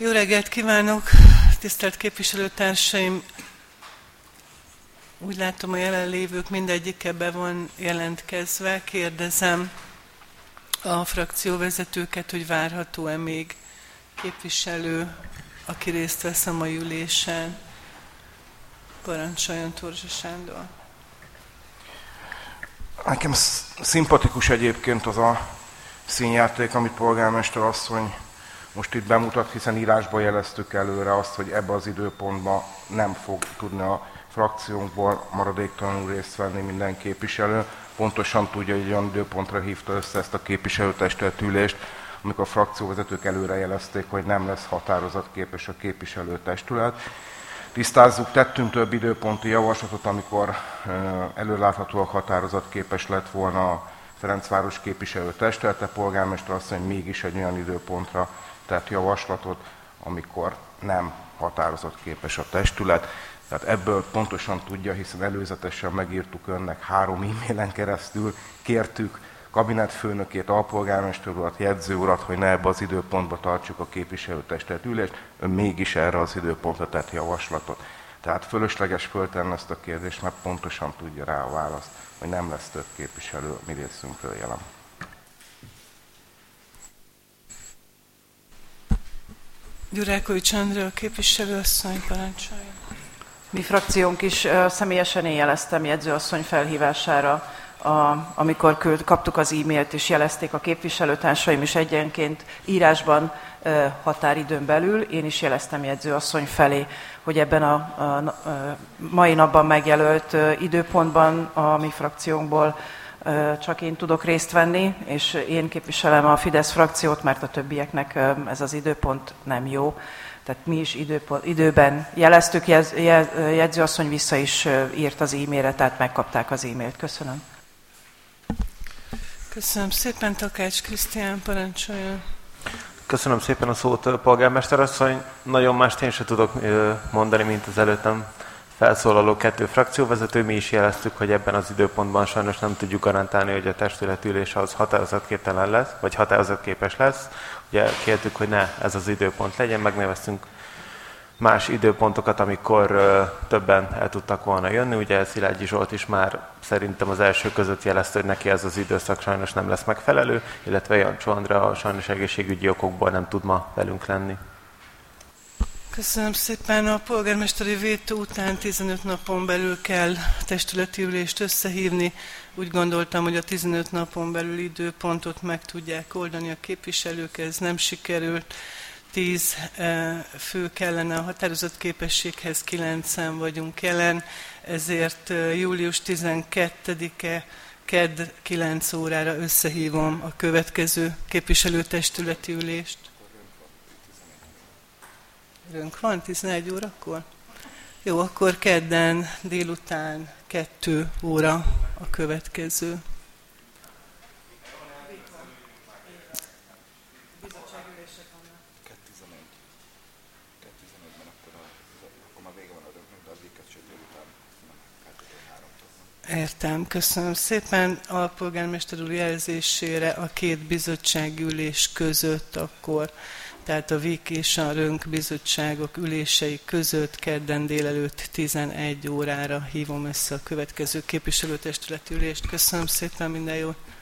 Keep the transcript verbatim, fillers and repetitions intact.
Jó reggelt kívánok, tisztelt képviselőtársaim! Úgy látom, a jelenlévők mindegyike be van jelentkezve. Kérdezem a frakcióvezetőket, hogy várható-e még képviselő, aki részt vesz a mai ülésen. Parancsoljon, Torzsa Sándor. Nekem szimpatikus egyébként az a színjáték, amit polgármester asszony most itt bemutat, hiszen írásban jeleztük előre azt, hogy ebbe az időpontban nem fog tudni a frakciónkból maradéktalanul részt venni minden képviselő. Pontosan tudja, hogy olyan időpontra hívta össze ezt a képviselőtestület ülést, amikor a frakcióvezetők előre jelezték, hogy nem lesz határozatképes a képviselőtestület. Tisztázzuk, tettünk több időponti javaslatot, amikor előreláthatóan határozatképes lett volna a Ferencváros képviselőtestülete, polgármester asszony mégis egy olyan időpontra tett javaslatot, amikor nem határozatképes a testület. Tehát ebből pontosan tudja, hiszen előzetesen megírtuk önnek három e-mailen keresztül, kértük kabinetfőnökét, alpolgármester urat, jegyző urat, hogy ne ebbe az időpontba tartsuk a képviselőtestület ülést, ön mégis erre az időpontra tett javaslatot. Tehát fölösleges föltenni ezt a kérdést, mert pontosan tudja rá a választ, hogy nem lesz több képviselő a mi részünkről jelen. Gyurákovics Andrea, képviselőasszony, parancsolja. Mi frakciónk is személyesen én jeleztem jegyzőasszony felhívására, a, amikor küld, kaptuk az e-mailt és jelezték a képviselőtársaim is egyenként írásban e, határidőn belül. Én is jeleztem jegyzőasszony felé, hogy ebben a, a, a mai napban megjelölt e, időpontban a mi frakciónkból e, csak én tudok részt venni, és én képviselem a Fidesz frakciót, mert a többieknek e, ez az időpont nem jó. Tehát mi is időpont, időben jeleztük, jez, jez, jegyzőasszony vissza is írt az e-mailre, tehát megkapták az e-mailt. Köszönöm. Köszönöm szépen, Takács Krisztián, parancsoljon. Köszönöm szépen a szót, polgármester asszony. Nagyon mást én sem tudok mondani, mint az előttem felszólaló kettő frakcióvezető. Mi is jeleztük, hogy ebben az időpontban sajnos nem tudjuk garantálni, hogy a testületülés az határozatképtelen lesz, vagy határozatképes lesz. Ugye kértük, hogy ne ez az időpont legyen, megneveztünk más időpontokat, amikor uh, többen el tudtak volna jönni. Ugye Szilágyi Zsolt is már szerintem az első között jelezte, hogy neki ez az időszak sajnos nem lesz megfelelő, illetve Jancsó Andrea sajnos egészségügyi okokból nem tud ma velünk lenni. Köszönöm szépen. A polgármesteri vétó után tizenöt napon belül kell testületi ülést összehívni. Úgy gondoltam, hogy a tizenöt napon belül időpontot meg tudják oldani a képviselők, ez nem sikerült. Tíz fő kellene a határozatképességhez, kilencen vagyunk jelen, ezért július tizenkettedike kedd kilenc órára összehívom a következő képviselőtestületi ülést. Rönk van tizenegy órakor? Jó, akkor kedden délután kettő óra a következő. Értem, köszönöm szépen. A polgármester úr jelzésére a két bizottsági ülés között akkor, tehát a Vik és a Rönk bizottságok ülései között kedden délelőtt tizenegy órára hívom össze a következő képviselőtestületi ülést. Köszönöm szépen, minden jót!